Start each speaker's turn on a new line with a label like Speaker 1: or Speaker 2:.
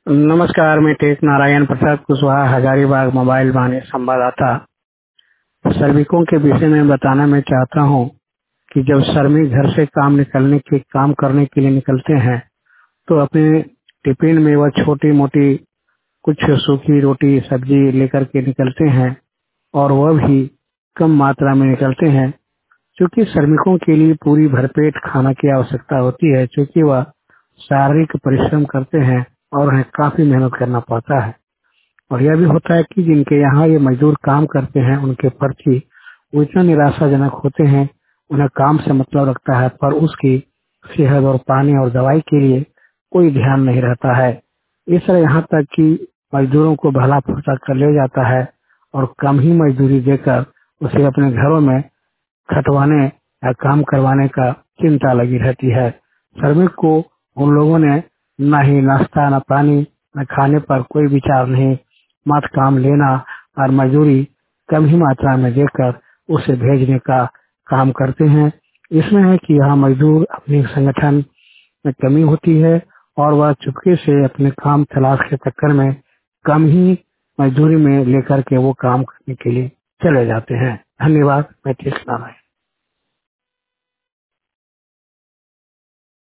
Speaker 1: नमस्कार, मैं टेक नारायण प्रसाद कुशवाहा हजारीबाग मोबाइल वाहन संवाददाता। श्रमिकों के विषय में बताना मैं चाहता हूं कि जब श्रमिक घर से काम करने के लिए निकलते हैं तो अपने टिफिन में वह छोटी मोटी कुछ सूखी रोटी सब्जी लेकर के निकलते हैं और वह भी कम मात्रा में निकलते हैं, क्योंकि श्रमिकों के लिए पूरी भरपेट खाना की आवश्यकता होती है, क्योंकि वह शारीरिक परिश्रम करते हैं और उन्हें काफी मेहनत करना पड़ता है। और यह भी होता है कि जिनके यहाँ ये मजदूर काम करते हैं उनके पर्ची वो इतना निराशाजनक होते हैं, उन्हें काम से मतलब रखता है पर उसकी सेहत और पानी और दवाई के लिए कोई ध्यान नहीं रहता है। इस तरह यहाँ तक कि मजदूरों को भला फुर्सत कर ले जाता है और कम ही मजदूरी देकर उसे अपने घरों में खटवाने या काम करवाने का चिंता लगी रहती है। श्रमिक को उन लोगों ने न ही नाश्ता न पानी न खाने पर कोई विचार नहीं, मात्र काम लेना और मजदूरी कम ही मात्रा में देकर उसे भेजने का काम करते हैं। इसमें है कि यहाँ मजदूर अपने संगठन में कमी होती है और वह चुपके से अपने काम तलाश के चक्कर में कम ही मजदूरी में लेकर के वो काम करने के लिए चले जाते हैं। धन्यवाद। मैं टेक नारायण।